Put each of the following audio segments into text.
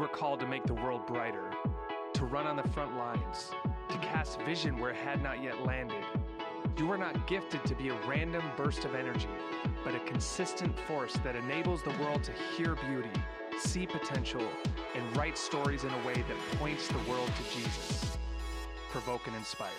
called to make the world brighter, to run on the front lines, to cast vision where it had not yet landed. You are not gifted to be a random burst of energy, but a consistent force that enables the world to hear beauty, see potential, and write stories in a way that points the world to Jesus. Provoke and inspire.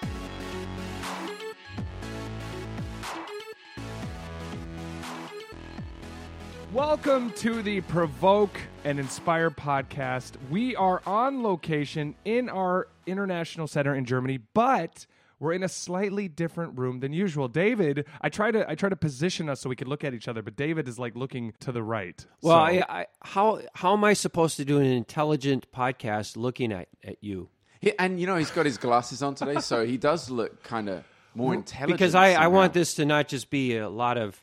Welcome to the Provoke and Inspire podcast. We are on location in our international center in Germany, but we're in a slightly different room than usual. David, I try to position us so we could look at each other, but David is like looking to the right. Well, how am I supposed to do an intelligent podcast looking at you? And you know, he's got his glasses on today, so he does look kind of more intelligent. Because I want this to not just be a lot of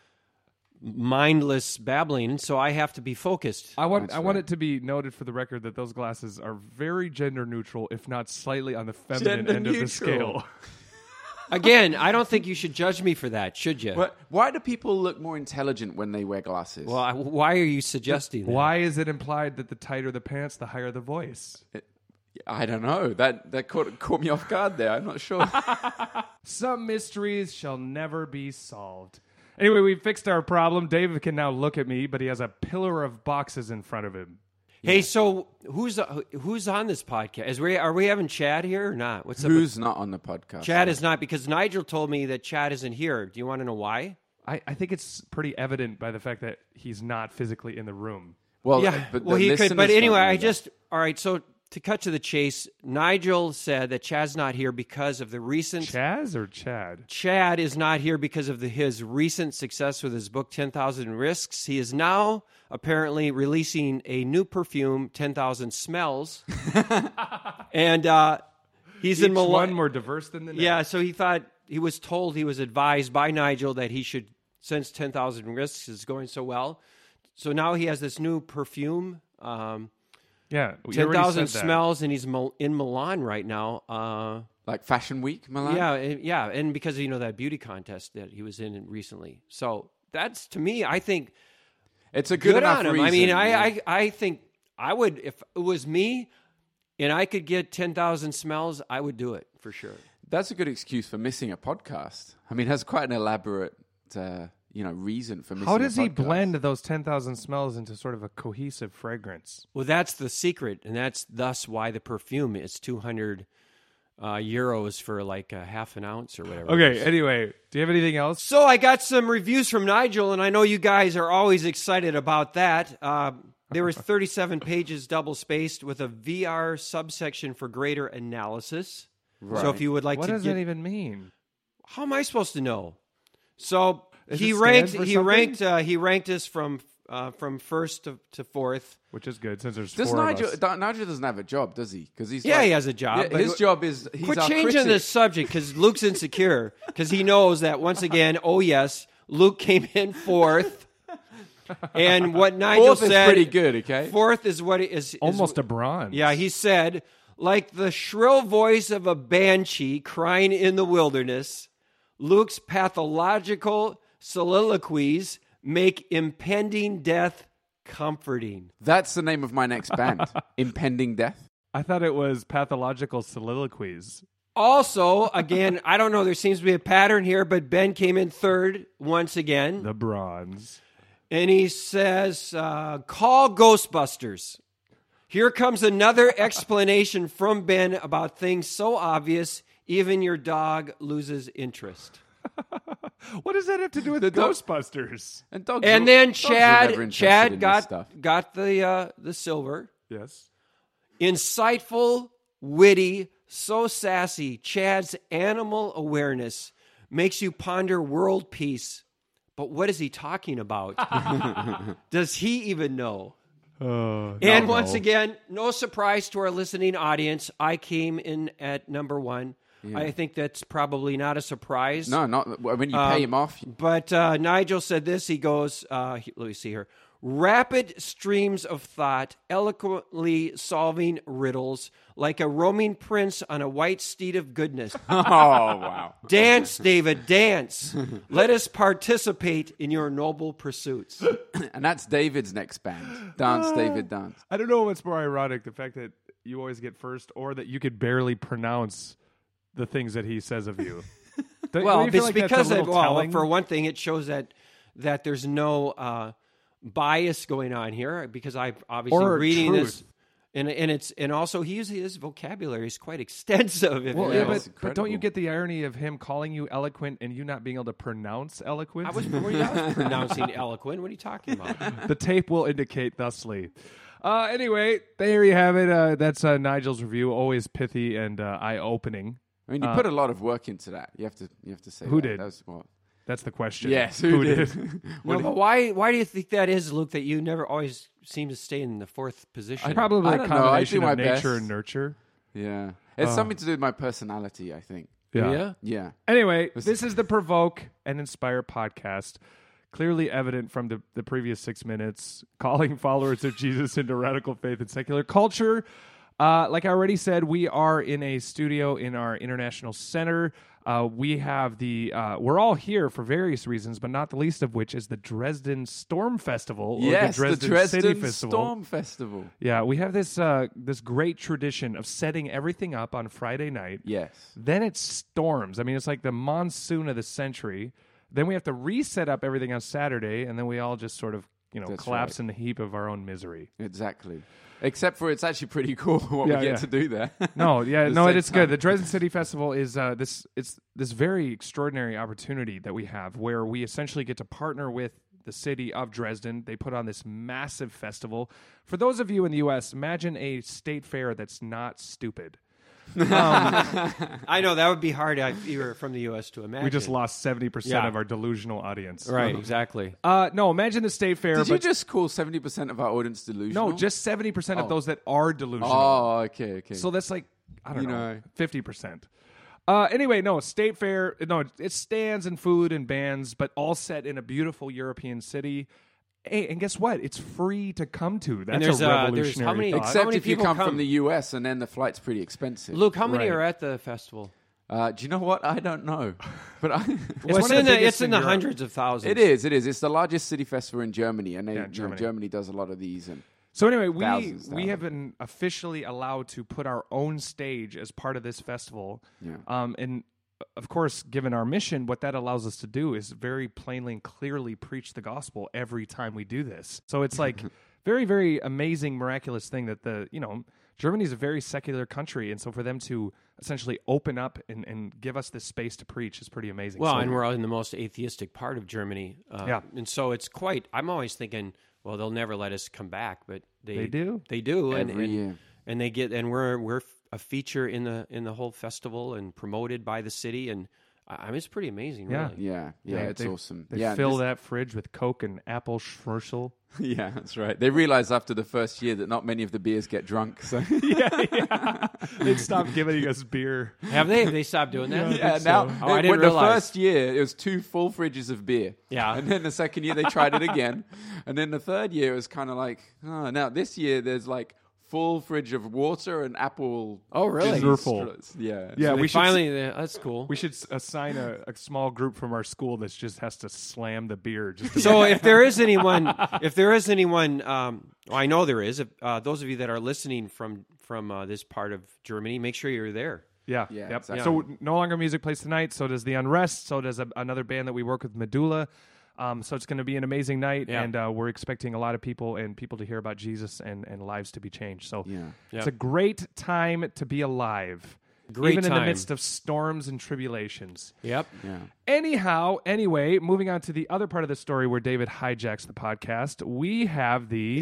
mindless babbling, so I have to be focused. I want it to be noted for the record that those glasses are very gender neutral, if not slightly on the feminine end of the scale. Again, I don't think you should judge me for that, should you? Why do people look more intelligent when they wear glasses? Well, why are you suggesting that? Why is it implied that the tighter the pants, the higher the voice? I don't know. That caught me off guard there. I'm not sure. Some mysteries shall never be solved. Anyway, we fixed our problem. David can now look at me, but he has a pillar of boxes in front of him. Hey, so who's on this podcast? Are we having Chad here or not? Who's not on the podcast? Chad is not, because Nigel told me that Chad isn't here. Do you want to know why? I think it's pretty evident by the fact that he's not physically in the room. Well, yeah, but he could. But anyway, all right, so to cut to the chase, Nigel said that Chad's not here because of the recent... Chaz or Chad? Chad is not here because of his recent success with his book, 10,000 Risks. He is now apparently releasing a new perfume, 10,000 Smells. And he's in Milan. One more diverse than the next. Yeah, so he was advised by Nigel that he should, since 10,000 Risks is going so well. So now he has this new perfume, yeah, 10,000 Smells, and he's in Milan right now. Like Fashion Week, Milan? Yeah, and because of, that beauty contest that he was in recently. So that's, to me, I think... It's a good enough on him. reason. I mean, I think I would, if it was me and I could get 10,000 Smells, I would do it for sure. That's a good excuse for missing a podcast. I mean, it has quite an elaborate... reason for missing. How does a he podcast. blend those 10,000 smells into sort of a cohesive fragrance? Well, that's the secret, and that's thus why the perfume is 200 euros for like a half an ounce or whatever. Okay, anyway, do you have anything else? So I got some reviews from Nigel, and I know you guys are always excited about that. There was 37 pages double-spaced with a VR subsection for greater analysis. Right. So if you would like what to does that even mean? How am I supposed to know? So Is he it ranked stand for something? he ranked us from first to fourth, which is good since there's Does four Nigel? of us. Nigel doesn't have a job, does he? Because he's he has a job. but his job is he's quit our changing critic. the subject because Luke's insecure because he knows that once again. Oh yes, Luke came in fourth, and what Nigel Fourth said is pretty good. Okay, fourth is what it is Almost a bronze. Yeah, he said, like the shrill voice of a banshee crying in the wilderness, Luke's pathological soliloquies make impending death comforting. That's the name of my next band, Impending Death. I thought it was pathological soliloquies. Also, again, I don't know, there seems to be a pattern here, but Ben came in third once again. The bronze. And he says, call Ghostbusters. Here comes another explanation from Ben about things so obvious, even your dog loses interest. What does that have to do with Ghostbusters? And then Chad got the silver. Yes. Insightful, witty, so sassy. Chad's animal awareness makes you ponder world peace. But what is he talking about? Does he even know? And once again, no surprise to our listening audience, I came in at number one. Yeah. I think that's probably not a surprise. No, not when you pay him off. But Nigel said this. He goes, let me see here. rapid streams of thought, eloquently solving riddles, like a roaming prince on a white steed of goodness. Oh, wow. Dance, David, dance. Let us participate in your noble pursuits. And that's David's next band. Dance, David, dance. I don't know what's more ironic, the fact that you always get first or that you could barely pronounce the things that he says of you. Well, Don't you feel it's like that's a because, little telling? for one thing, it shows that there's no bias going on here, because I've obviously Or reading truth. this. And also his vocabulary is quite extensive. Well, Yeah, yeah, it's but don't you incredible. get the irony of him calling you eloquent and you not being able to pronounce eloquent? I was pronouncing eloquent. What are you talking about? The tape will indicate thusly. Anyway, there you have it. That's Nigel's review. Always pithy and eye-opening. I mean, you put a lot of work into that. You have to say Who that. did? That was what? That's the question. Yes, who did? No, but why do you think that is, Luke? That you never always seem to stay in the fourth position? Probably I a don't know. I combination do of my nature best. and nurture. Yeah. It's something to do with my personality, I think. Yeah. Yeah. Anyway, this is the Provoke and Inspire podcast. Clearly evident from the previous 6 minutes, calling followers of Jesus into radical faith and secular culture. Like I already said, we are in a studio in our International Center. We have we're all here for various reasons, but not the least of which is the Dresden Storm Festival, or Yes, the Dresden City Festival. Storm Festival. Yeah, we have this great tradition of setting everything up on Friday night. Yes. Then it storms. I mean, it's like the monsoon of the century. Then we have to reset up everything on Saturday, and then we all just sort of, That's collapse right. in the heap of our own misery. Exactly. Except for it's actually pretty cool what Yeah, we get yeah. to do there. No, yeah, At the no, same it's good. time. The Dresden City Festival is this very extraordinary opportunity that we have, where we essentially get to partner with the city of Dresden. They put on this massive festival. For those of you in the U.S., imagine a state fair that's not stupid. I know that would be hard if you were from the U.S. to imagine. We just lost 70% Yeah. of our delusional audience. Right, exactly. No, imagine the state fair. Did you but just call 70% of our audience delusional? no, just 70% of Oh. those that are delusional. Oh, okay. So that's like, I don't You know, know. 50%. Anyway, no, state fair. No, it's stands and food and bands, but all set in a beautiful European city. Hey, and guess what? It's free to come to. That's there's, a there's revolutionary how many- thought. Except many if you people come come? from the US and then the flight's pretty expensive. Luke, how many Right. are at the festival? Do you know what? I don't know. But Well, one it's of in the the, biggest it's in in the Europe. hundreds of thousands. it is. It's the largest city festival in Germany. And Germany. Germany does a lot of these. And So anyway, we Thousands. have been officially allowed to put our own stage as part of this festival. Yeah. And of course, given our mission, what that allows us to do is very plainly and clearly preach the gospel every time we do this. So it's like very, very amazing, miraculous thing that Germany is a very secular country, and so for them to essentially open up and give us this space to preach is pretty amazing. Well, So- and we're in the most atheistic part of Germany. Yeah. And so it's quite, I'm always thinking, well, they'll never let us come back, but They do. They do. Every year. And they get, and we're a feature in the whole festival and promoted by the city. And I mean, it's pretty amazing, Yeah. really. yeah, it's they- awesome. They yeah, fill this- that fridge with Coke and apple schmersel. Yeah, that's right. They realized after the first year that not many of the beers get drunk. So yeah. They'd stop giving us beer. Have they? Have they stopped doing that? yeah, now Oh, I didn't the realize. first year it was 2 full fridges of beer. Yeah. and then the second year they tried it again, and then the third year it was kind of like, oh, now this year there's like full fridge of water and apple. Oh, really? juice. Full. Yeah, Yeah, So we we should finally, that's cool. We should assign a small group from our school that just has to slam the beer. Just to So if there is anyone, well, I know there is. If, those of you that are listening from this part of Germany, make sure you're there. yeah, Yeah, yep. exactly. So no longer music plays tonight. So does the Unrest. So does another band that we work with, Medulla. So it's going to be an amazing night, Yeah. and we're expecting a lot of people to hear about Jesus and lives to be changed. So Yeah. it's a great time to be alive, Great even in the time. midst of storms and tribulations. Yep. yeah. Anyway, moving on to the other part of the story where David hijacks the podcast, we have the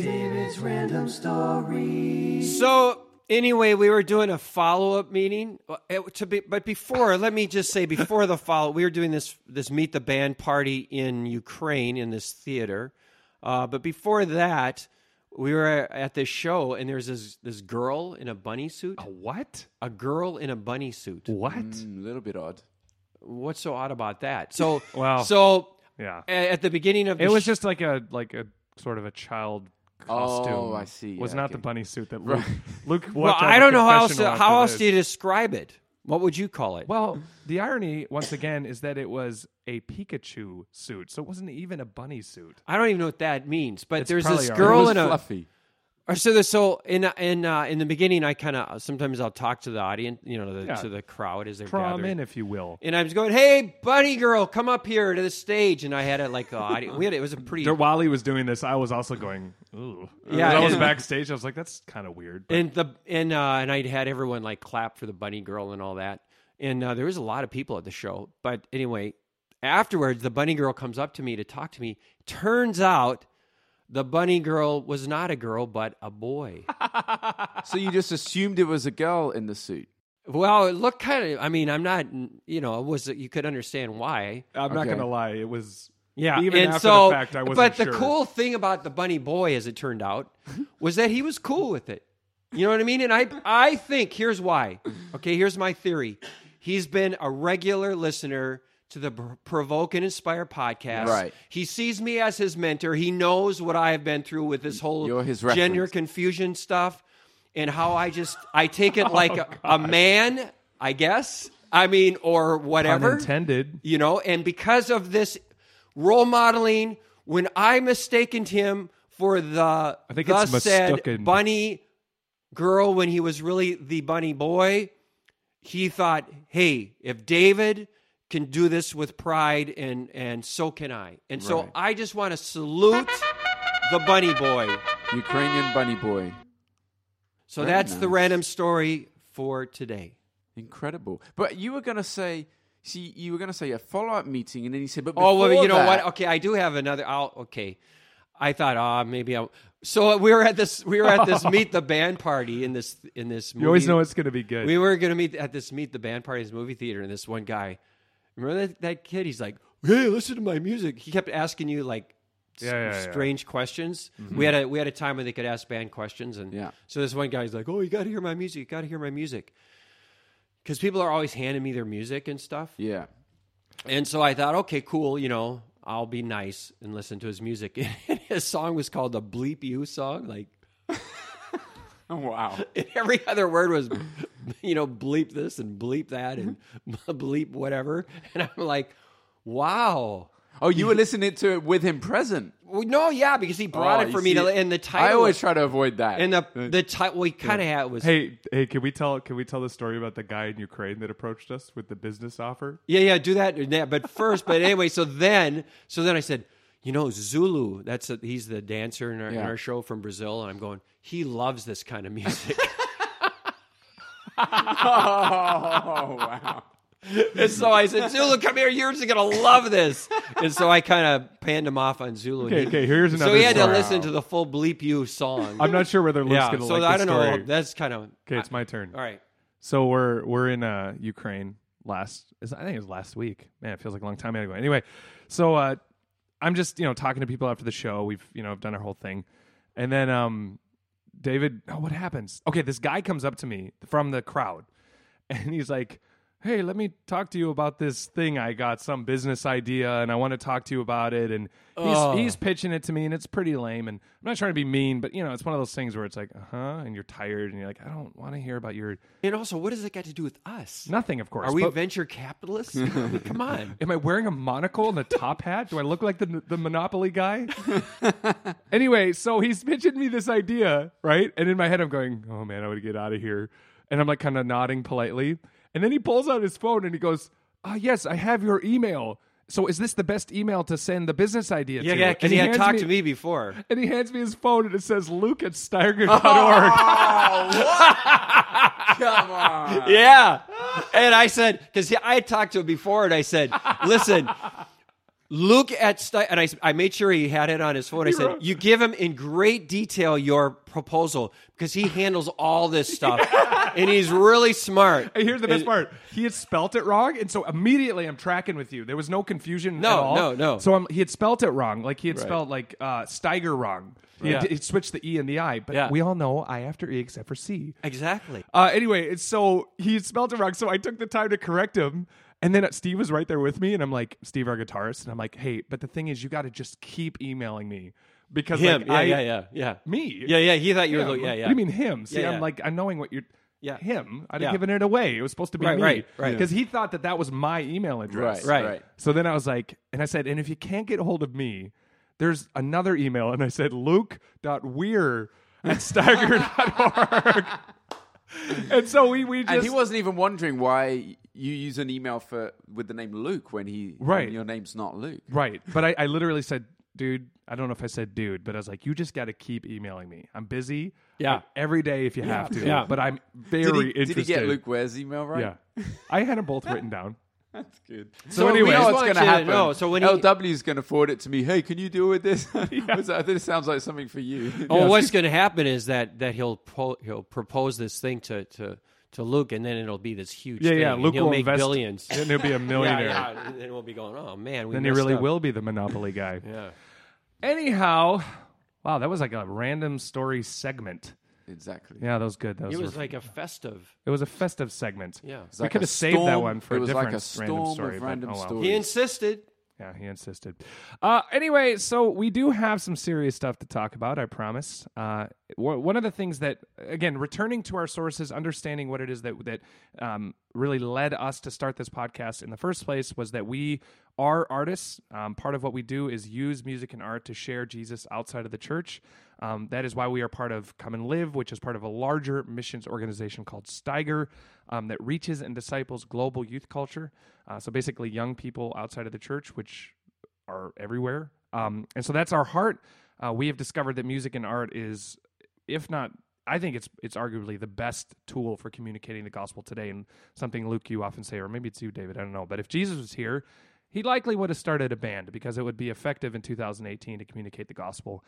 So anyway, we were doing a follow-up meeting. But before, let me just say, before the follow, we were doing this Meet the Band party in Ukraine in this theater. But before that, we were at this show, and there's this girl in a bunny suit. what? A girl in a bunny suit. What? A little bit odd. What's so odd about that? So, Well, so yeah. at the beginning of the It was just like a sort of a child costume. Oh, I see. Was Yeah, not okay. the bunny suit that Right. Luke Well, walked out I of don't know how confessional after else this. do you describe it. What would you call it? Well, the irony, once again, is that it was a Pikachu suit, so it wasn't even a bunny suit. I don't even know what that means. But It's there's probably this all It girl was in a. fluffy. Or so in the beginning, I kind of sometimes I'll talk to the audience, to the crowd as they're Draw 'em gathering. in, if you will. And I was going, "Hey, bunny girl, come up here to the stage." And I had it like the audience. It was a pretty. While he was doing this, I was also going, ooh. Yeah, When I was and- backstage, I was like, that's kind of weird. But And I had everyone like clap for the bunny girl and all that. And there was a lot of people at the show. But anyway, afterwards, the bunny girl comes up to me to talk to me. Turns out the bunny girl was not a girl, but a boy. So you just assumed it was a girl in the suit. Well, it looked kind of. I mean, I'm not. It was. You could understand why. I'm not Okay. going to lie. It was, Yeah, even and after so, the fact, I wasn't but sure. the cool thing about the bunny boy, as it turned out, was that he was cool with it. You know what I mean? And I think here's why. Okay, here's my theory. He's been a regular listener to the Provoke and Inspire podcast. Right. He sees me as his mentor. He knows what I have been through with this whole You're his gender reference. confusion stuff, and how I take it like a man, I guess. I mean, or whatever. unintended. And because of this role modeling, when I mistaken him for the I think it's thus said mistaken. bunny girl when he was really the bunny boy, he thought, hey, if David can do this with pride, and so can I. And so Right. I just want to salute the bunny boy. Ukrainian bunny boy. So Very that's the nice. random story for today. Incredible. But you were going to say, a follow-up meeting, and then you said, but Oh, well, before you know that- what? Okay, I do have another. Okay, I thought, maybe I'll. So we were at this meet the band party in this movie. You always know it's going to be good. We were going to meet at this meet the band party in this movie theater, and this one guy, remember that kid? He's like, "Hey, listen to my music." He kept asking you like Yeah. strange questions. Mm-hmm. We had a time when they could ask band questions, and Yeah. so this one guy's like, "Oh, you got to hear my music. You got to hear my music," because people are always handing me their music and stuff. Yeah. And so I thought, okay, cool, I'll be nice and listen to his music. And his song was called the Bleep You song. Like, Oh, wow. and every other word was, bleep this and bleep that and bleep whatever. And I'm like, wow. Oh, you were listening to it with him present. Well, no, yeah, because he brought it you for me. see, And the title. I always try to avoid that. And the title, we kind of had was. Hey, can we tell the story about the guy in Ukraine that approached us with the business offer? Yeah, do that. Yeah, but anyway, so then I said, Zulu, he's the dancer in our show from Brazil. And I'm going, he loves this kind of music. Oh, wow. And so I said, Zulu, come here. You're just going to love this. And so I kind of panned him off on Zulu. Okay, here's another So he had to story. listen to the full Bleep You song. I'm not sure whether Luke's yeah, going to so like I the don't story. know. That's kind of... Okay, it's my turn. All right. So we're in Ukraine. I think it was last week. Man, it feels like a long time ago. Anyway, so I'm just talking to people after the show. We've done our whole thing, and then David. Oh, what happens? Okay, this guy comes up to me from the crowd, and he's like, "Hey, let me talk to you about this thing I got, some business idea, and I want to talk to you about it." And he's pitching it to me, and it's pretty lame. And I'm not trying to be mean, but it's one of those things where it's like, and you're tired, and you're like, I don't want to hear about your And also, what does that got to do with us? nothing, of course. Are we but- venture capitalists? I mean, come on. Am I wearing a monocle and a top hat? Do I look like the Monopoly guy? Anyway, so he's pitching me this idea, right? And in my head, I'm going, oh man, I would get out of here. And I'm like kind of nodding politely. And then he pulls out his phone and he goes, yes, I have your email. So is this the best email to send the business idea to? Yeah, because And he had hands talked to me before. And he hands me his phone and it says Luke@steiger.org. Come on. Yeah. And I said, because I had talked to him before, and I said, listen, Luke and I made sure he had it on his phone. I said, you give him in great detail your proposal because he handles all this stuff. And he's really smart. Hey, here's the best part. He had spelt it wrong, and so immediately I'm tracking with you. There was no confusion No, at all. no. So he had spelt it wrong. Like he had spelled like Steiger wrong. He had Yeah. switched the E and the I. But Yeah. we all know I after E except for C. Exactly. Anyway, so he had spelled it wrong, so I took the time to correct him. And then Steve was right there with me, and I'm like, Steve, our guitarist, and I'm like, hey, but the thing is, you got to just keep emailing me because Him. like, Yeah. me. Yeah. He thought you were. Him. Yeah. What do you mean him? See, Yeah, I'm yeah. like, I'm knowing what you're. Yeah. Him. I'd Yeah. have given it away. It was supposed to be Right, me. right. Because he thought that was my email address. Right. So then I was like, and I said, and if you can't get hold of me, there's another email. And I said, luke.weir@steiger.org. And so we just. And he wasn't even wondering why you use an email with the name Luke when Right. when your name's not Luke. Right. But I literally said, dude, I don't know if I said dude, but I was like, you just got to keep emailing me. I'm busy. Yeah. like, every day if you have to. Yeah. But I'm very Did interested. he get Luke Ware's email right? Yeah. I had them both written down. That's good. So anyway, we know I just what's want going to you to happen. know, so when he- LW is going to forward it to me. Hey, can you deal with this? This sounds like something for you. Oh, what's going to happen is that he'll propose this thing to Luke, and then it'll be this huge thing. Yeah. and Luke he'll will make invest, billions. and he'll be a millionaire. Yeah, and then we'll be going, oh man, we Then he messed really up. will be the Monopoly guy. Yeah. Anyhow, wow, that was like a random story segment. Exactly. Yeah, that was good. It was like a festive. it was a festive segment. Yeah. It's We like could a have saved that storm- one for it a was different like a random storm story. of but random oh well. stories. He insisted. Yeah, he insisted. Anyway, so we do have some serious stuff to talk about, I promise. One of the things that, again, returning to our sources, understanding what it is that really led us to start this podcast in the first place was that we are artists. Part of what we do is use music and art to share Jesus outside of the church. That is why we are part of Come and Live, which is part of a larger missions organization called Steiger that reaches and disciples global youth culture. So basically young people outside of the church, which are everywhere. And so that's our heart. We have discovered that music and art is, if not, I think it's arguably the best tool for communicating the gospel today, and something, Luke, you often say, or maybe it's you, David, I don't know. But if Jesus was here, he likely would have started a band because it would be effective in 2018 to communicate the gospel.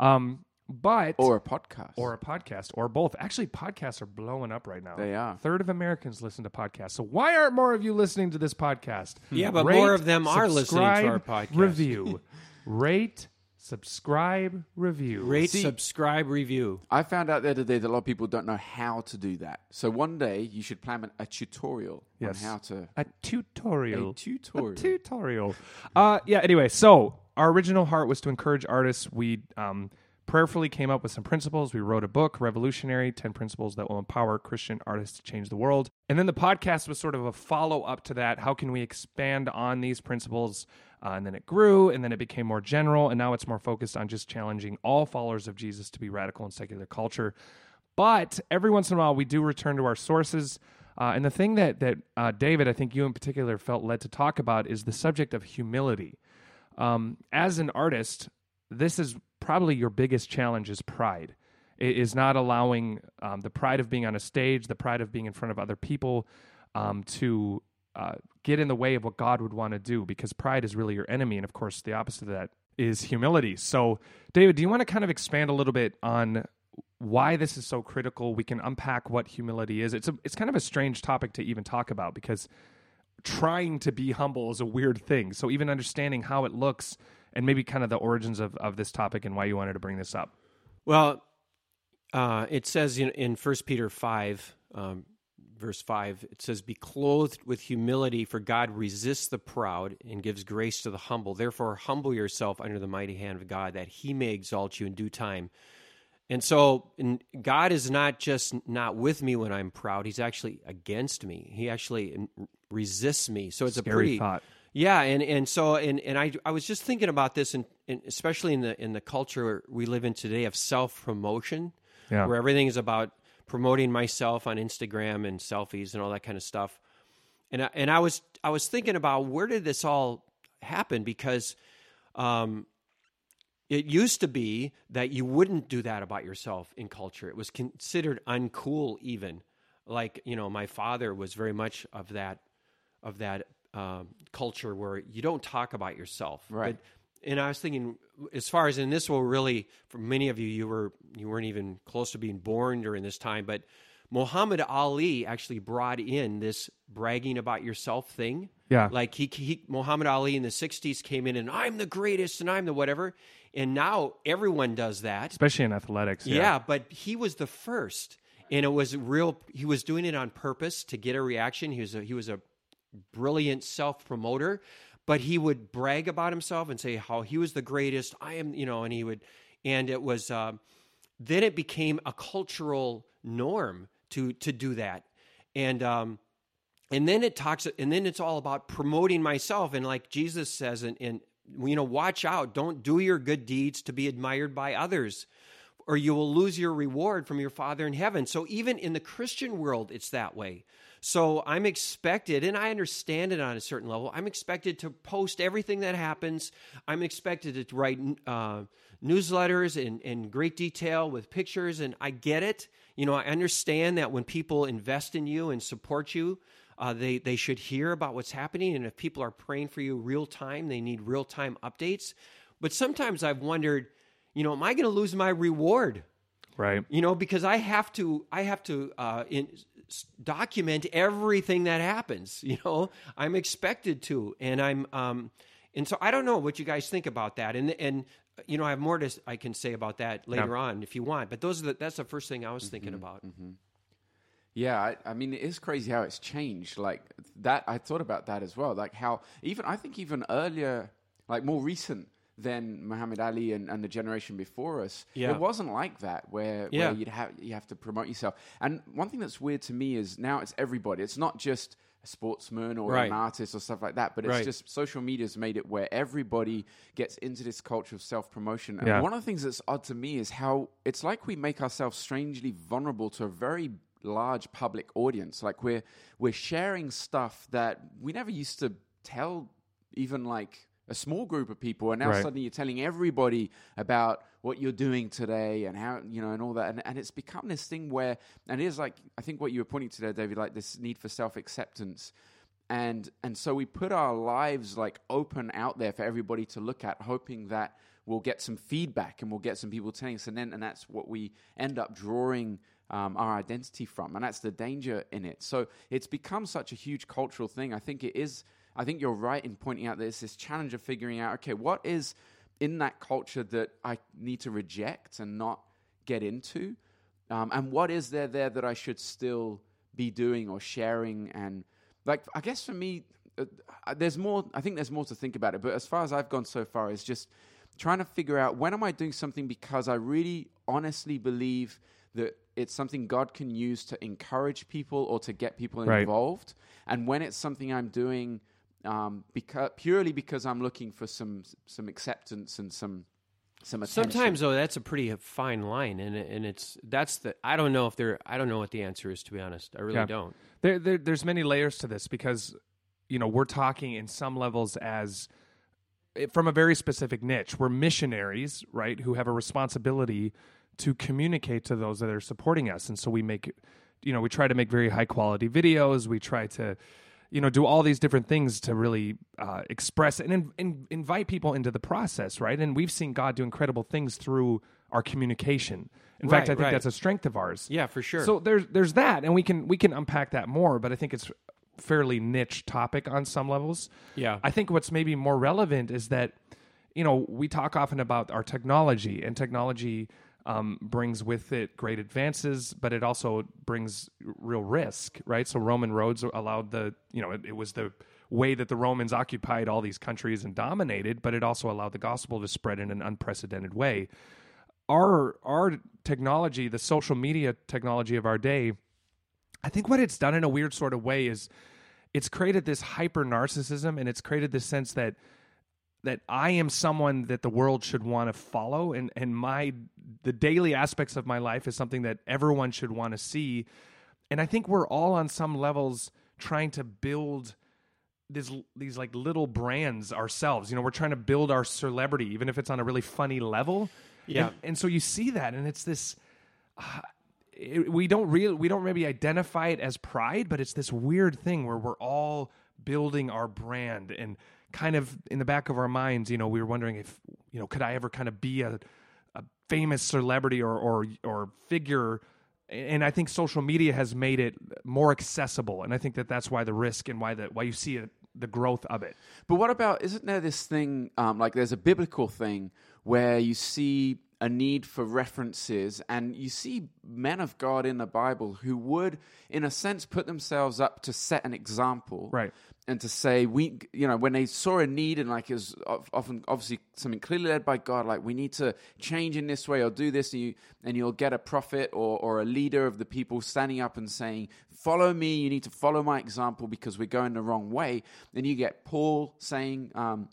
But Or a podcast. or a podcast, or both. Actually, podcasts are blowing up right now. They are. A third of Americans listen to podcasts. So why aren't more of you listening to this podcast? Yeah, but Rate, more of them are listening to our subscribe, podcast. Review. Rate, subscribe, review. Rate, See- subscribe, review. I found out the other day that a lot of people don't know how to do that. So one day you should plan a tutorial Yes. on how to. A tutorial. A tutorial. A tutorial. Anyway, so our original heart was to encourage artists. We prayerfully came up with some principles. We wrote a book, Revolutionary, 10 Principles That Will Empower Christian Artists to Change the World. And then the podcast was sort of a follow-up to that. How can we expand on these principles? And then it grew, and then it became more general, and now it's more focused on just challenging all followers of Jesus to be radical in secular culture. But every once in a while, we do return to our sources. And the thing that David, I think you in particular, felt led to talk about is the subject of humility. As an artist, this is probably your biggest challenge is pride. It is not allowing the pride of being on a stage, the pride of being in front of other people to get in the way of what God would want to do, because pride is really your enemy. And of course, the opposite of that is humility. So, David, do you want to kind of expand a little bit on why this is so critical? We can unpack what humility is. It's kind of a strange topic to even talk about, because trying to be humble is a weird thing. So even understanding how it looks and maybe kind of the origins of this topic and why you wanted to bring this up. Well, it says in 1 Peter 5, verse 5, it says, "Be clothed with humility, for God resists the proud and gives grace to the humble. Therefore, humble yourself under the mighty hand of God, that he may exalt you in due time." And so God is not just not with me when I'm proud. He's actually against me. He actually resists me. So it's Scary a pretty thought. Yeah, and so I was just thinking about this, and especially in the culture we live in today of self-promotion, Yeah. where everything is about promoting myself on Instagram and selfies and all that kind of stuff. And I was thinking about, where did this all happen? Because it used to be that you wouldn't do that about yourself in culture. It was considered uncool even. Like, my father was very much of that culture where you don't talk about yourself. Right. And I was thinking, as far as in this will really, for many of you, you weren't even close to being born during this time, but Muhammad Ali actually brought in this bragging about yourself thing. Yeah. Like Muhammad Ali in the 60s came in and I'm the greatest and I'm the whatever. And now everyone does that. Especially in athletics. Yeah, but he was the first. And it was he was doing it on purpose to get a reaction. He was a brilliant self-promoter, but he would brag about himself and say how he was the greatest. I am, and he would, and it was then it became a cultural norm to do that, and then it's all about promoting myself, and like Jesus says, and watch out, don't do your good deeds to be admired by others, or you will lose your reward from your Father in heaven. So even in the Christian world, it's that way. So I'm expected, and I understand it on a certain level, I'm expected to post everything that happens. I'm expected to write newsletters in great detail with pictures, and I get it. I understand that when people invest in you and support you, they should hear about what's happening, and if people are praying for you real time, they need real time updates. But sometimes I've wondered, am I going to lose my reward? Right. Because I have to document everything that happens. I'm expected to, and and so I don't know what you guys think about that, and I have more I can say about that later on if you want. But that's the first thing I was thinking about. Mm-hmm. Yeah, I mean, it is crazy how it's changed. Like that, I thought about that as well. Like how I think even earlier, like more recent than Muhammad Ali and the generation before us, it wasn't like that where you have to promote yourself. And one thing that's weird to me is now it's everybody. It's not just a sportsman or an artist or stuff like that, but it's just social media's made it where everybody gets into this culture of self-promotion. And one of the things that's odd to me is how it's like we make ourselves strangely vulnerable to a very large public audience. Like we're sharing stuff that we never used to tell even like a small group of people, and now suddenly you're telling everybody about what you're doing today and how, and all that. And it's become this thing where, and it is like, I think what you were pointing to there, David, like this need for self-acceptance. And so we put our lives like open out there for everybody to look at, hoping that we'll get some feedback and we'll get some people telling us. And that's what we end up drawing our identity from. And that's the danger in it. So it's become such a huge cultural thing. I think you're right in pointing out there's this challenge of figuring out, okay, what is in that culture that I need to reject and not get into? And what is there that I should still be doing or sharing? And like, I guess for me, there's more to think about it. But as far as I've gone so far is just trying to figure out, when am I doing something because I really honestly believe that it's something God can use to encourage people or to get people involved. And when it's something I'm doing purely because I'm looking for some acceptance and some attention. Sometimes though, that's a pretty fine line, and I don't know what the answer is, to be honest. I really don't. There's many layers to this because we're talking in some levels as from a very specific niche. We're missionaries, right, who have a responsibility to communicate to those that are supporting us, and so we try to make very high quality videos. We try to do all these different things to really express and invite people into the process, right? And we've seen God do incredible things through our communication. In fact, I think that's a strength of ours. Yeah, for sure. So there's that, and we can unpack that more, but I think it's a fairly niche topic on some levels. Yeah. I think what's maybe more relevant is that, we talk often about our technology, and technology brings with it great advances, but it also brings real risk, right? So Roman roads allowed it was the way that the Romans occupied all these countries and dominated, but it also allowed the gospel to spread in an unprecedented way. Our technology, the social media technology of our day, I think what it's done in a weird sort of way is it's created this hyper narcissism, and it's created this sense that I am someone that the world should want to follow, and the daily aspects of my life is something that everyone should want to see. And I think we're all on some levels trying to build these like little brands ourselves. We're trying to build our celebrity, even if it's on a really funny level. Yeah. And so you see that, and it's this. We don't maybe identify it as pride, but it's this weird thing where we're all building our brand, and kind of in the back of our minds, we were wondering if, could I ever kind of be a famous celebrity or figure? And I think social media has made it more accessible, and I think that's why the risk and why you see the growth of it. But what about, isn't there this thing, like there's a biblical thing where you see a need for references, and you see men of God in the Bible who would, in a sense, put themselves up to set an example, Right. and to say, when they saw a need, and like it was often obviously something clearly led by God, like we need to change in this way or do this, and you'll get a prophet or a leader of the people standing up and saying, follow me, you need to follow my example because we're going the wrong way. Then you get Paul saying,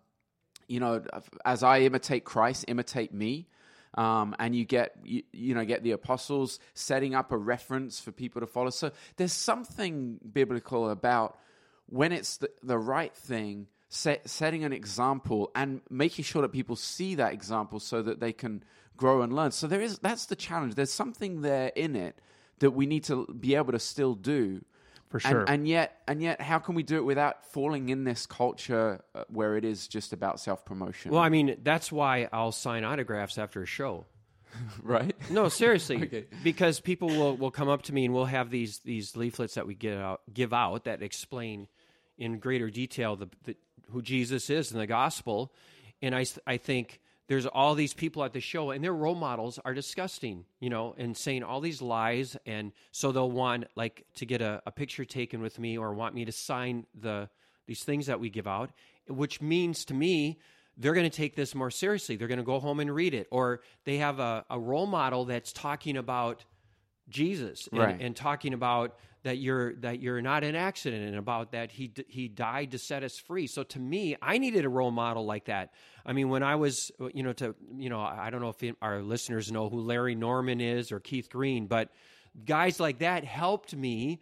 as I imitate Christ, imitate me. And you get the apostles setting up a reference for people to follow. So there's something biblical about when it's the right thing, setting an example and making sure that people see that example so that they can grow and learn. So that's the challenge. There's something there in it that we need to be able to still do. For sure. And yet, how can we do it without falling in this culture where it is just about self-promotion? Well, I mean, that's why I'll sign autographs after a show. Right? No, seriously, Okay. because people will come up to me and we'll have these leaflets that we give out that explain in greater detail who Jesus is in the gospel, and I think there's all these people at the show and their role models are disgusting, and saying all these lies, and so they'll want like to get a picture taken with me or want me to sign these things that we give out, which means to me, they're going to take this more seriously. They're going to go home and read it. Or they have a role model that's talking about Jesus and talking about that you're not an accident, and about that he died to set us free. So to me, I needed a role model like that. I mean, when I was, I don't know if our listeners know who Larry Norman is or Keith Green, but guys like that helped me,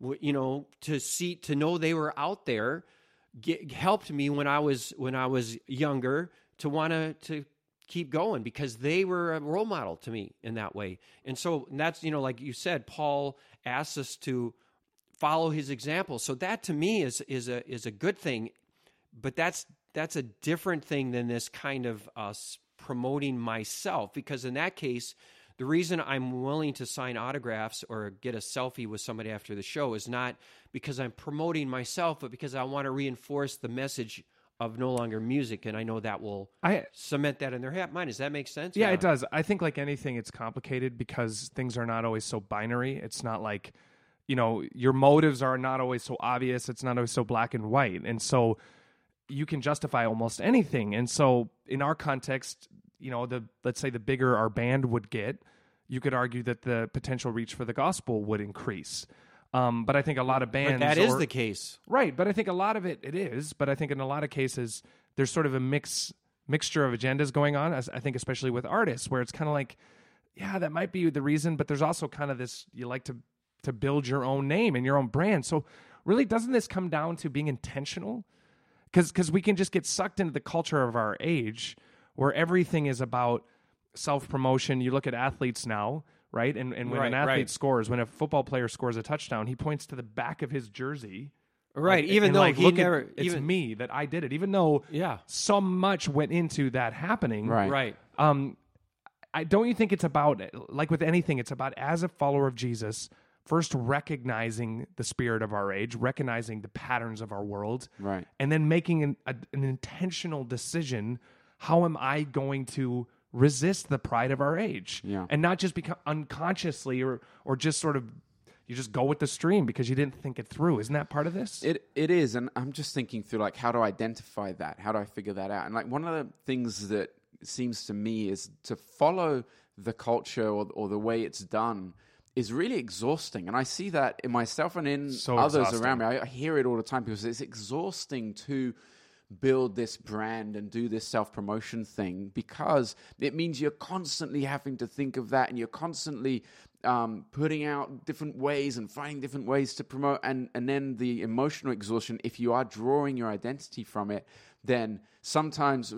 to know they were out there. Helped me when I was younger to want to keep going because they were a role model to me in that way. And so that's, like you said, Paul asks us to follow his example. So that to me is a good thing, but that's a different thing than this kind of promoting myself, because in that case, the reason I'm willing to sign autographs or get a selfie with somebody after the show is not because I'm promoting myself, but because I want to reinforce the message of No Longer Music, and I know that will cement that in their mind. Does that make sense? Yeah, it does. I think like anything, it's complicated because things are not always so binary. It's not like, your motives are not always so obvious. It's not always so black and white. And so you can justify almost anything. And so in our context, let's say the bigger our band would get, you could argue that the potential reach for the gospel would increase. But I think a lot of bands... But that is the case. Right, but I think a lot of it is. But I think in a lot of cases, there's sort of a mixture of agendas going on, as I think especially with artists, where it's kind of like, yeah, that might be the reason, but there's also kind of this, you like to build your own name and your own brand. So really, doesn't this come down to being intentional? Because we can just get sucked into the culture of our age, where everything is about self-promotion. You look at athletes now, right? And when an athlete scores, when a football player scores a touchdown, he points to the back of his jersey. Right, even though he never... It's me, that I did it. Even though so much went into that happening. Right. Don't you think it's about, like with anything, it's about, as a follower of Jesus, first recognizing the spirit of our age, recognizing the patterns of our world, right, and then making an intentional decision. How am I going to resist the pride of our age? Yeah. And not just become unconsciously or just sort of, you just go with the stream because you didn't think it through. Isn't that part of this? It is, and I'm just thinking through, like, how do I identify that? How do I figure that out? And like one of the things that seems to me is to follow the culture or the way it's done is really exhausting. And I see that in myself and in others around me. I hear it all the time because it's exhausting to build this brand and do this self-promotion thing, because it means you're constantly having to think of that, and you're constantly putting out different ways and finding different ways to promote, and then the emotional exhaustion. If you are drawing your identity from it, then sometimes,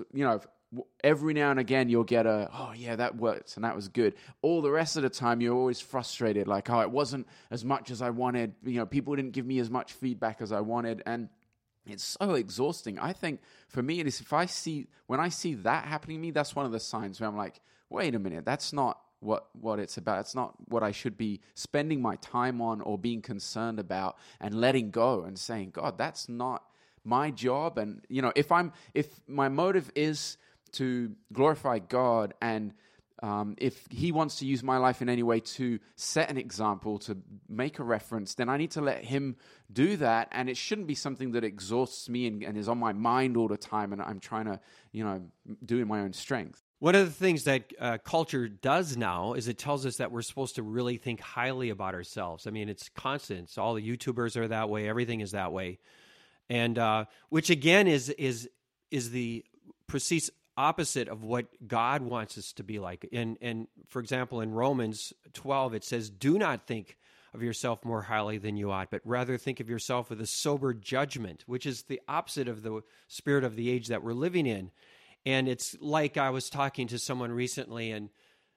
every now and again you'll get oh yeah, that worked and that was good. All the rest of the time you're always frustrated, like, oh, it wasn't as much as I wanted. People didn't give me as much feedback as I wanted, and it's so exhausting. I think for me, it is, when I see that happening to me, that's one of the signs where I'm like, wait a minute, that's not what it's about. It's not what I should be spending my time on or being concerned about, and letting go and saying, God, that's not my job. And if my motive is to glorify God and if he wants to use my life in any way to set an example, to make a reference, then I need to let him do that. And it shouldn't be something that exhausts me and is on my mind all the time and I'm trying to, do in my own strength. One of the things that culture does now is it tells us that we're supposed to really think highly about ourselves. I mean, it's constant. So all the YouTubers are that way. Everything is that way. And which, again, is the precise opposite of what God wants us to be like. And for example, in Romans 12, it says, do not think of yourself more highly than you ought, but rather think of yourself with a sober judgment, which is the opposite of the spirit of the age that we're living in. And it's like I was talking to someone recently, and,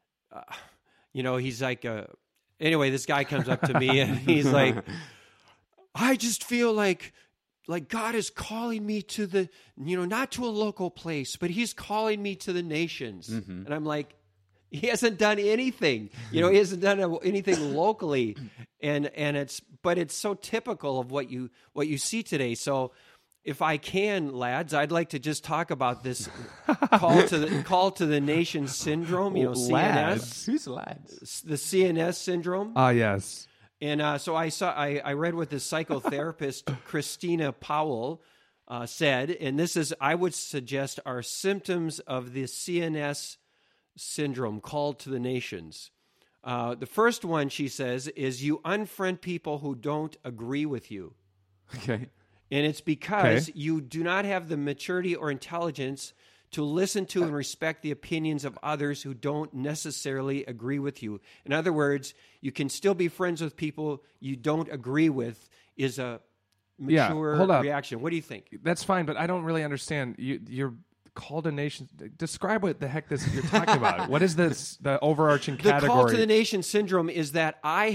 he's like, anyway, this guy comes up to me, and he's like, I just feel like God is calling me to the, not to a local place, but he's calling me to the nations. Mm-hmm. And I'm like, he hasn't done anything. He hasn't done anything locally. And it's so typical of what you see today. So if I can, lads, I'd like to just talk about this call to the nation syndrome, CNS. Lads? Who's lads? The CNS syndrome. Yes. And so I read what the psychotherapist Christina Powell said, and this is, I would suggest, are symptoms of the CNS syndrome, called to the nations. The first one, she says, is you unfriend people who don't agree with you. Okay. And it's because you do not have the maturity or intelligence to listen to and respect the opinions of others who don't necessarily agree with you. In other words, you can still be friends with people you don't agree with is a mature reaction. What do you think? That's fine, but I don't really understand. You're called a nation. Describe what the heck you're talking about. What is this, the overarching category? The call to the nation syndrome is that I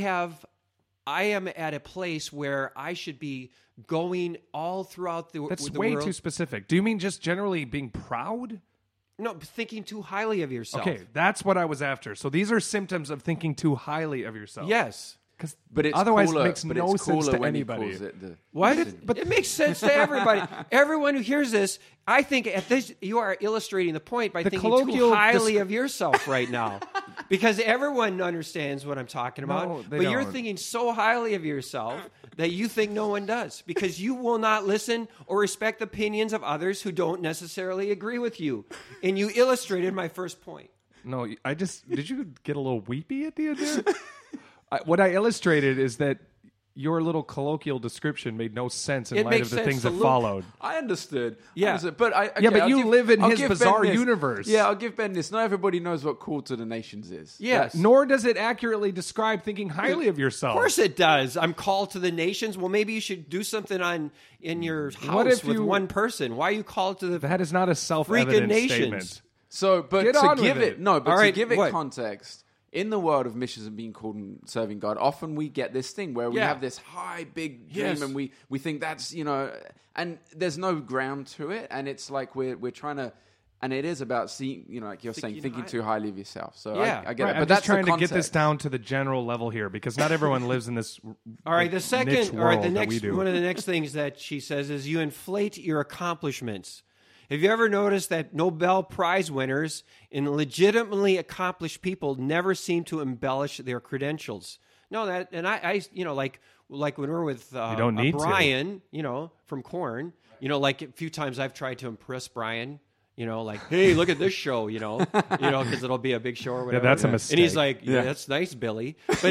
am at a place where I should be going all throughout the world. That's way too specific. Do you mean just generally being proud? No, thinking too highly of yourself. Okay, that's what I was after. So these are symptoms of thinking too highly of yourself. Yes. But it's otherwise cooler, it makes no sense to anybody. But it makes sense to everybody. Everyone who hears this, I think at this you are illustrating the point by thinking too highly of yourself right now. Because everyone understands what I'm talking about. No, but you're thinking so highly of yourself that you think no one does. Because you will not listen or respect the opinions of others who don't necessarily agree with you. And you illustrated my first point. No, did you get a little weepy at the end there? What I illustrated is that your little colloquial description made no sense in light of the things that followed. I understood. Yeah. But you live in his bizarre universe. Yeah, I'll give Ben this. Not everybody knows what call to the nations is. Yes. Nor does it accurately describe thinking highly of yourself. Of course it does. I'm called to the nations. Well, maybe you should do something in your house with one person. Why are you called to the That is not a self-evident statement. So, but Get to on give with it, no, but All to right, give it what? context, in the world of missions and being called and serving God, often we get this thing where we have this high, big dream, Yes. and we think that's, and there's no ground to it, and it's like we're trying to, and it is about seeing, like you're saying, thinking too highly of yourself. So Yeah. I get Right, it. But I'm that's just trying the to get this context. down to the general level here because not everyone lives in this All right, the niche second, world the that we next do. one of the next things that she says is you inflate your accomplishments. Have you ever noticed that Nobel Prize winners and legitimately accomplished people never seem to embellish their credentials? No, I like when we're with don't need to. Brian, from Korn, like a few times I've tried to impress Brian. Like, hey, look at this show, because it'll be a big show or whatever. Yeah, that's a mistake. And he's like, yeah, that's nice, Billy. But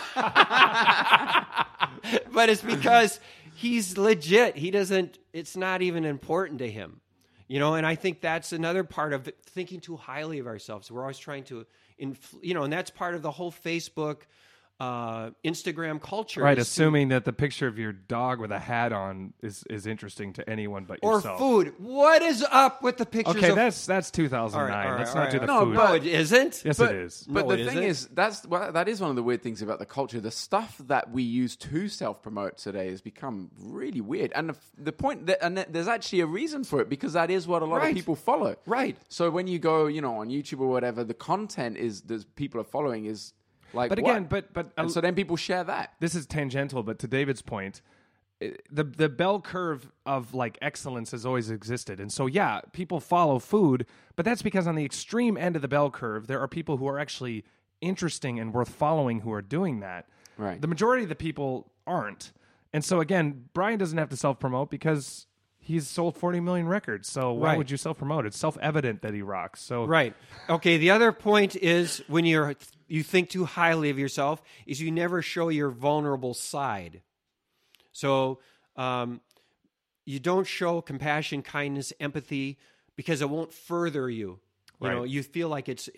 it's because he's legit. He doesn't, it's not even important to him. And I think that's another part of thinking too highly of ourselves. We're always trying to, and that's part of the whole Facebook, Instagram culture. Right, assuming that the picture of your dog with a hat on is interesting to anyone but or yourself. food. What is up with the pictures Okay, of that's 2009. All right, Let's all not do right. the No, food. No, it isn't. Yes, it is. But No, the it thing isn't. is, that is one of the weird things about the culture. The stuff that we use to self-promote today has become really weird. And the point that, and there's actually a reason for it because that is what a lot Right. of people follow. Right. So when you go, on YouTube or whatever, the content that people are following is like. But again, but and so then people share that. this is tangential, but to David's point, the bell curve of like excellence has always existed. And so, yeah, people follow food, but that's because on the extreme end of the bell curve, there are people who are actually interesting and worth following who are doing that. Right. The majority of the people aren't. And so, again, Brian doesn't have to self-promote because he's sold 40 million records. So why would you self-promote? It's self-evident that he rocks. So Right. Okay, the other point is when you think too highly of yourself is you never show your vulnerable side. So you don't show compassion, kindness, empathy because it won't further you. You know, you feel like it's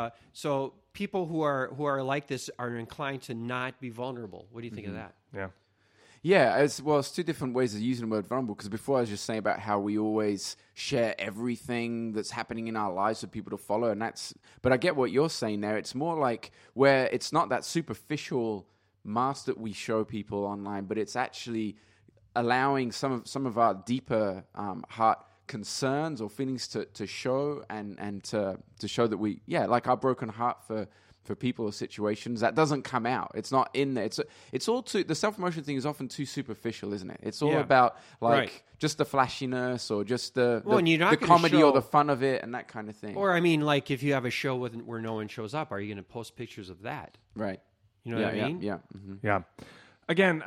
so people who are like this are inclined to not be vulnerable. What do you think of that? yeah. Yeah, it's two different ways of using the word vulnerable, because before I was just saying about how we always share everything that's happening in our lives for people to follow, but I get what you're saying there. It's more like where it's not that superficial mask that we show people online, but it's actually allowing some of our deeper heart concerns or feelings to show and to show that we, like our broken heart for people or situations that doesn't come out. It's not in there. It's all too, the self-promotion thing is often too superficial, isn't it? It's all about just the flashiness or just the comedy or the fun of it and that kind of thing. Or I mean, like if you have a show where no one shows up, are you going to post pictures of that? Right. You know what I mean? Yeah. Mm-hmm. Yeah. Again,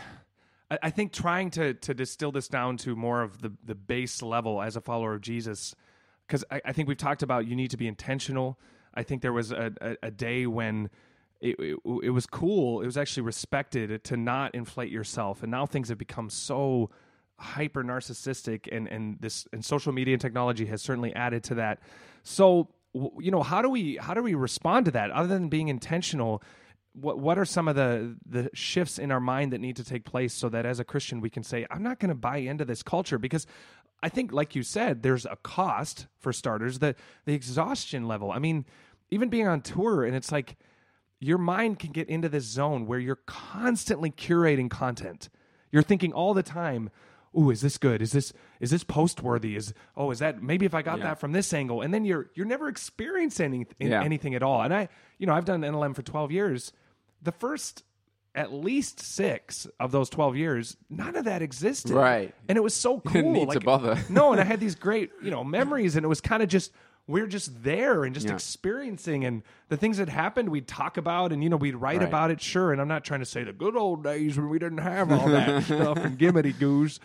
I think trying to distill this down to more of the base level as a follower of Jesus, because I think we've talked about you need to be intentional. I think there was a day when it was cool. It was actually respected to not inflate yourself. And now things have become so hyper narcissistic, and social media and technology has certainly added to that. So, you know, how do we respond to that other than being intentional? What are some of the shifts in our mind that need to take place so that as a Christian we can say, I'm not going to buy into this culture? Because I think, like you said, there's a cost for starters, the exhaustion level. I mean, even being on tour, and it's like your mind can get into this zone where you're constantly curating content. You're thinking all the time, ooh, is this good? Is this post-worthy? Is that maybe if I got that from this angle? And then you're never experiencing anything at all. And I've done NLM for 12 years. The first at least 6 of those 12 years, none of that existed. Right. And it was so cool. Didn't need to bother. No, and I had these great, memories, and it was kind of just, we're just there and just experiencing, and the things that happened we'd talk about, and we'd write about it, sure. And I'm not trying to say the good old days when we didn't have all that stuff and gimmity goos,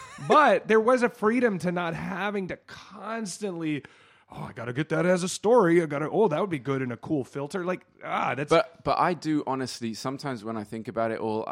but there was a freedom to not having to constantly, I got to get that as a story. That would be good in a cool filter. Like, that's. But I do honestly, sometimes when I think about it all,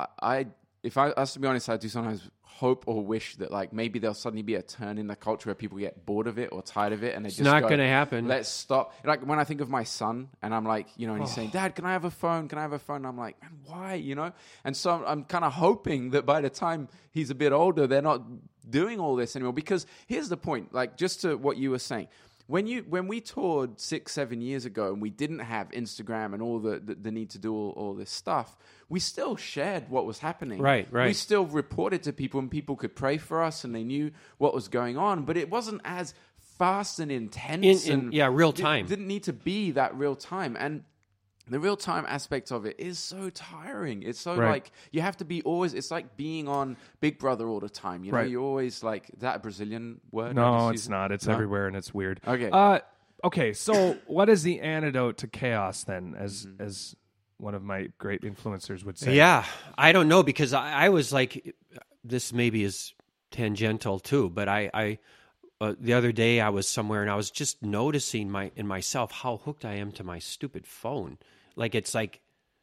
if I was to be honest, I do sometimes hope or wish that like maybe there'll suddenly be a turn in the culture where people get bored of it or tired of it, and it's not going to happen. Let's stop. Like when I think of my son, and I'm like, and he's saying, "Dad, can I have a phone? Can I have a phone?" And I'm like, "Man, why?" And so I'm kind of hoping that by the time he's a bit older, they're not doing all this anymore. Because here's the point, like just to what you were saying. When we toured 6-7 years ago and we didn't have Instagram and all the need to do all this stuff, we still shared what was happening. Right. We still reported to people, and people could pray for us, and they knew what was going on. But it wasn't as fast and intense. Real time. It didn't need to be that real time. And the real time aspect of it is so tiring. It's so like you have to be always. It's like being on Big Brother all the time. You're always like, is that a Brazilian word? No, it's not. It's everywhere, and it's weird. Okay. Okay. So, what is the antidote to chaos then? As one of my great influencers would say. Yeah, I don't know, because I was like, this maybe is tangential too, but I the other day I was somewhere and I was just noticing in myself how hooked I am to my stupid phone. Like it's like,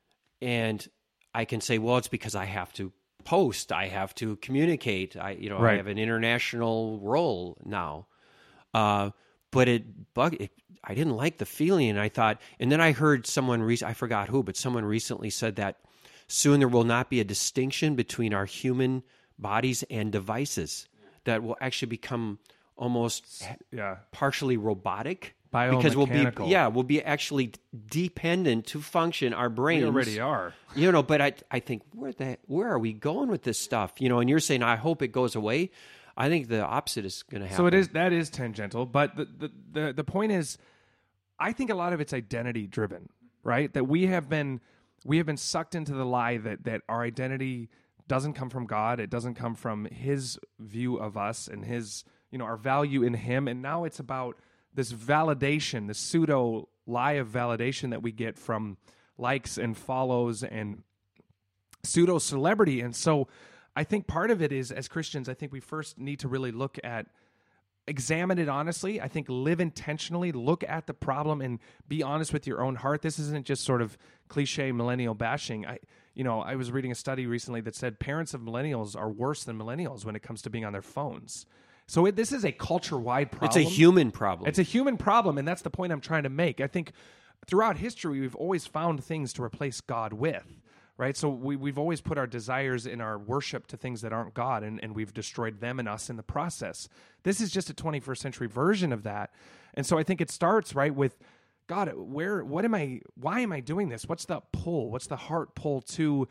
and I can say, well, it's because I have to post, I have to communicate. I have an international role now. But I didn't like the feeling, and I thought, and then I heard someone I forgot who, but someone recently said that soon there will not be a distinction between our human bodies and devices, that will actually become almost partially robotic, because we'll be actually dependent to function. Our brains, we already are, But I think where are we going with this stuff? And you're saying I hope it goes away. I think the opposite is going to happen. So that is tangential, but the point is, I think a lot of it's identity driven, right? That we have been sucked into the lie that our identity doesn't come from God. It doesn't come from his view of us and his, our value in him. And now it's about this validation, the pseudo lie of validation that we get from likes and follows and pseudo celebrity. And so I think part of it is, as Christians, I think we first need to really examine it honestly. I think live intentionally, look at the problem and be honest with your own heart. This isn't just sort of cliche millennial bashing. I was reading a study recently that said parents of millennials are worse than millennials when it comes to being on their phones. So this is a culture-wide problem. It's a human problem. It's a human problem, and that's the point I'm trying to make. I think throughout history, we've always found things to replace God with, right? So we've always put our desires in our worship to things that aren't God, and we've destroyed them and us in the process. This is just a 21st century version of that. And so I think it starts, right, with, God, why am I doing this? What's the pull? What's the heart pull to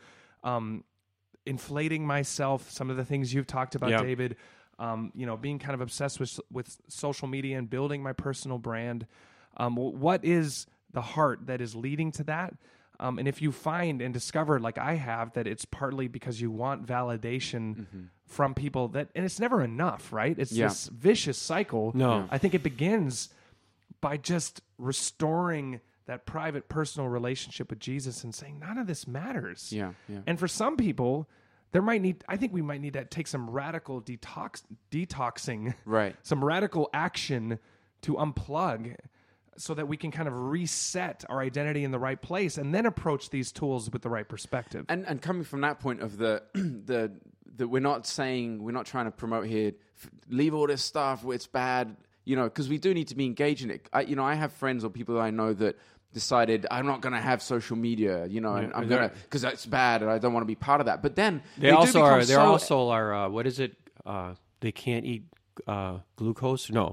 inflating myself? Some of the things you've talked about, Yeah. David, being kind of obsessed with social media and building my personal brand. What is the heart that is leading to that? And if you find and discover, like I have, that it's partly because you want validation from people, and it's never enough, right? It's this vicious cycle. No. I think it begins by just restoring that private, personal relationship with Jesus and saying, none of this matters. Yeah. And for some people, we might need to take some radical detoxing, Right. some radical action to unplug so that we can kind of reset our identity in the right place and then approach these tools with the right perspective. And coming from that point of the we're not trying to promote here, leave all this stuff, it's bad, because we do need to be engaged in it. I have friends or people that I know that decided I'm not going to have social media, and I'm going to, because that's bad and I don't want to be part of that. But then They also are what is it? They can't eat glucose? No.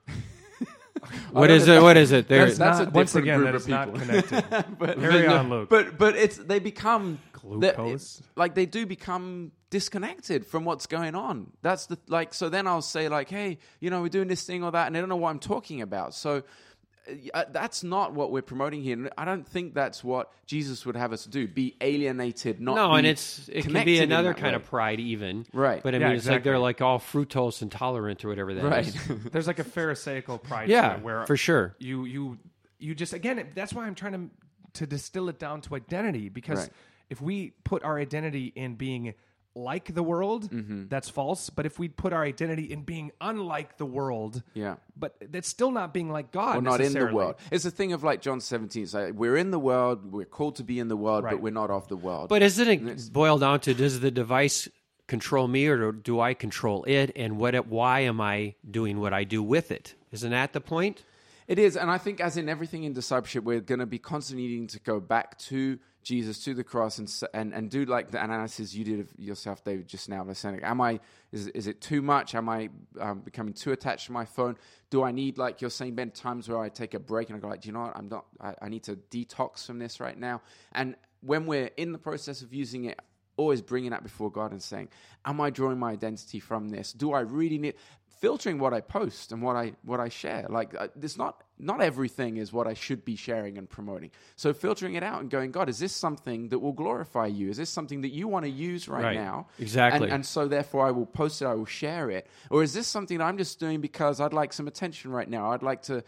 What is it? That's a not, once different again, group that of is not people. connected. Carry on, Luke. But they become Glucose? they do become disconnected from what's going on. That's so then I'll say like, hey, we're doing this thing or that, and they don't know what I'm talking about. So that's not what we're promoting here. And I don't think that's what Jesus would have us do. Be alienated, not No, be and it can be connected in another that kind way. of pride even. Right. But I Yeah, mean, it's like exactly. they're like all fructose intolerant or whatever that Right. is. There's like a pharisaical pride to Yeah, it where for sure. you just, again, that's why I'm trying to distill it down to identity, because Right. if we put our identity in being like the world, that's false. But if we put our identity in being unlike the world, Yeah. but that's still not being like God. We're not in the necessarily. world. It's a thing of like John 17. It's like we're in the world, we're called to be in the world, Right. but we're not of the world. But isn't it boiled down to, does the device control me or do I control it? And why am I doing what I do with it? Isn't that the point? It is, and I think as in everything in discipleship, we're going to be constantly needing to go back to Jesus, to the cross, and do like the analysis you did of yourself, David, just now. Like, is it too much? Am I becoming too attached to my phone? Do I need, like you're saying, Ben, times where I take a break and I go like, do you know what? I need to detox from this right now. And when we're in the process of using it, always bringing that before God and saying, am I drawing my identity from this? Do I really need... Filtering what I post and what I share. Like, it's not everything is what I should be sharing and promoting. So filtering it out and going, God, is this something that will glorify you? Is this something that you want to use right now? Exactly. And so therefore I will post it, I will share it. Or is this something that I'm just doing because I'd like some attention right now? I'd like to,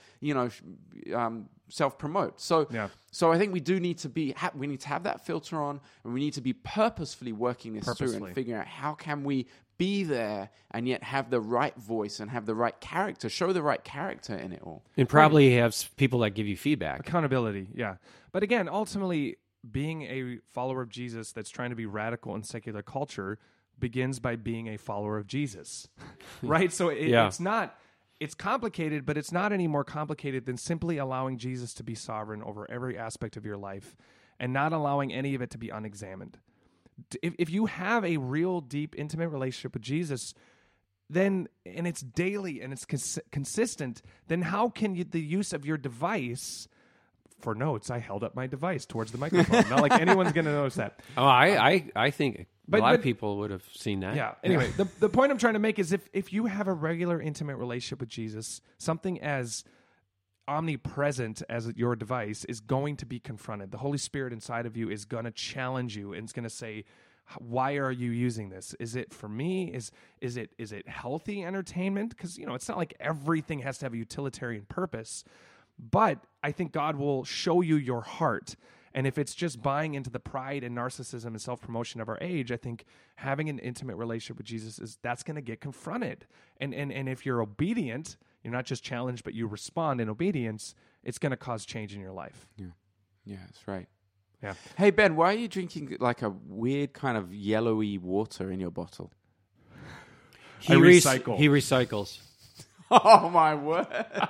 self-promote. So I think we do need to we need to have that filter on, and we need to be purposefully working this through and figuring out how can we be there and yet have the right voice and have the right character, show the right character in it all. And probably have people that give you feedback. Accountability, yeah. But again, ultimately, being a follower of Jesus that's trying to be radical in secular culture begins by being a follower of Jesus, right? So it's complicated, but it's not any more complicated than simply allowing Jesus to be sovereign over every aspect of your life and not allowing any of it to be unexamined. If you have a real, deep, intimate relationship with Jesus, then, and it's daily and it's consistent, then how can the use of your device... For notes, I held up my device towards the microphone. Not like anyone's going to notice that. Oh, I think a lot of people would have seen that. Yeah. Anyway, the point I'm trying to make is if you have a regular, intimate relationship with Jesus, something as omnipresent as your device is going to be confronted. The Holy Spirit inside of you is going to challenge you and it's going to say, Why are you using this? Is it for me? Is it healthy entertainment? Because, it's not like everything has to have a utilitarian purpose. But I think God will show you your heart. And if it's just buying into the pride and narcissism and self-promotion of our age, I think having an intimate relationship with Jesus that's going to get confronted. And if you're obedient, you're not just challenged, but you respond in obedience, it's going to cause change in your life. Yeah, that's right. Yeah. Hey, Ben, why are you drinking like a weird kind of yellowy water in your bottle? He recycle. He recycles. Oh, my word.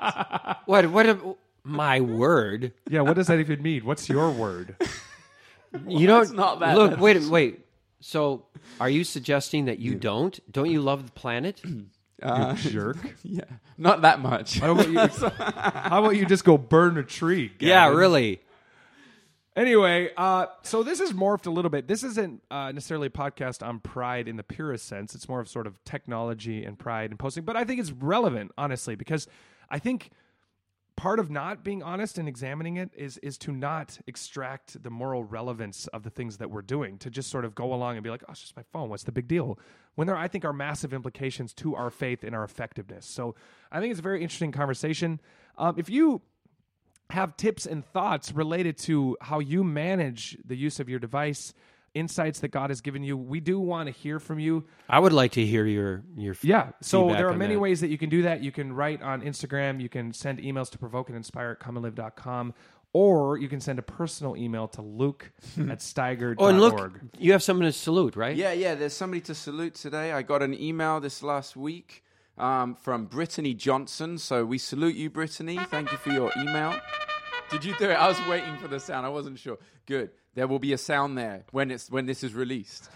My word? Yeah, what does that even mean? What's your word? You don't. it's not that. Look, wait. So, are you suggesting that you don't? Don't you love the planet? You jerk. Yeah, not that much. How about you just go burn a tree? Gavin? Yeah, really. Anyway, so this has morphed a little bit. This isn't necessarily a podcast on pride in the purest sense. It's more of sort of technology and pride and posting. But I think it's relevant, honestly, because I think part of not being honest and examining it is to not extract the moral relevance of the things that we're doing, to just sort of go along and be like, oh, it's just my phone. What's the big deal? When there, I think, are massive implications to our faith and our effectiveness. So I think it's a very interesting conversation. If you have tips and thoughts related to how you manage the use of your device, insights that God has given you, we do want to hear from you. I would like to hear your So feedback there are on many that. ways that you can do that. You can write on Instagram. You can send emails to provokeandinspire@comeandlive.com, or you can send a personal email to luke@steiger.org. Oh, and look, you have someone to salute, right? Yeah, there's somebody to salute today. I got an email this last week from Brittany Johnson. So we salute you, Brittany. Thank you for your email. Did you do it? I was waiting for the sound. I wasn't sure. Good. There will be a sound there when this is released.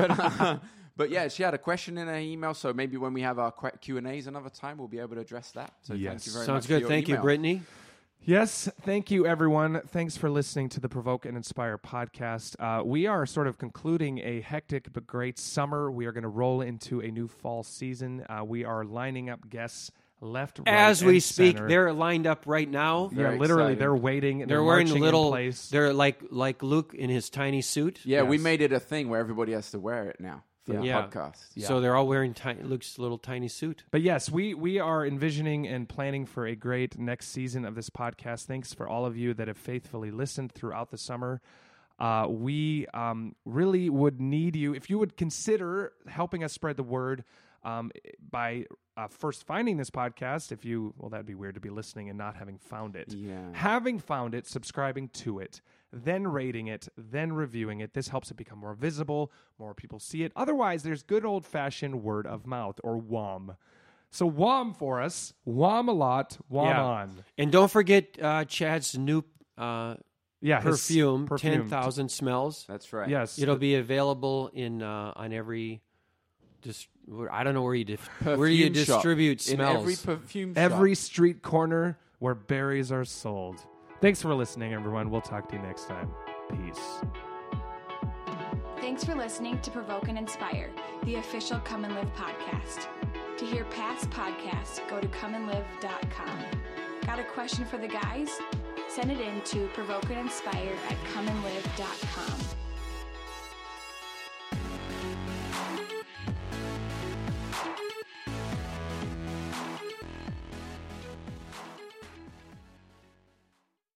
But yeah, she had a question in her email. So maybe when we have our Q&As another time, we'll be able to address that. So Yes. thank you very much. Sounds for good. your Thank you, email. Brittany. Yes, thank you, everyone. Thanks for listening to the Provoke and Inspire podcast. We are sort of concluding a hectic but great summer. We are going to roll into a new fall season. We are lining up guests left, right, As we and speak, center. they're lined up right now. Yeah, Very literally, exciting. they're waiting. They're wearing marching in little. place. They're like Luke in his tiny suit. Yeah, we Yes. made it a thing where everybody has to wear it now for the Yeah. podcast. Yeah. So they're all wearing Luke's little tiny suit. But yes, we are envisioning and planning for a great next season of this podcast. Thanks for all of you that have faithfully listened throughout the summer. We really would need you, if you would consider helping us spread the word by first finding this podcast. That'd be weird to be listening and not having found it. Yeah. Having found it, subscribing to it, then rating it, then reviewing it. This helps it become more visible, more people see it. Otherwise, there's good old-fashioned word of mouth, or WOM. So WOM for us. WOM a lot. WOM on. And don't forget Chad's new Yeah, his perfume, perfume. 10,000 Smells. That's right. Yes. It'll be available in on every. I don't know where you Perfume shop. distribute smells. In every perfume shop. Every street corner where berries are sold. Thanks for listening, everyone. We'll talk to you next time. Peace. Thanks for listening to Provoke and Inspire, the official Come and Live podcast. To hear past podcasts, go to comeandlive.com. Got a question for the guys? Send it in to provokeandinspire@comeandlive.com.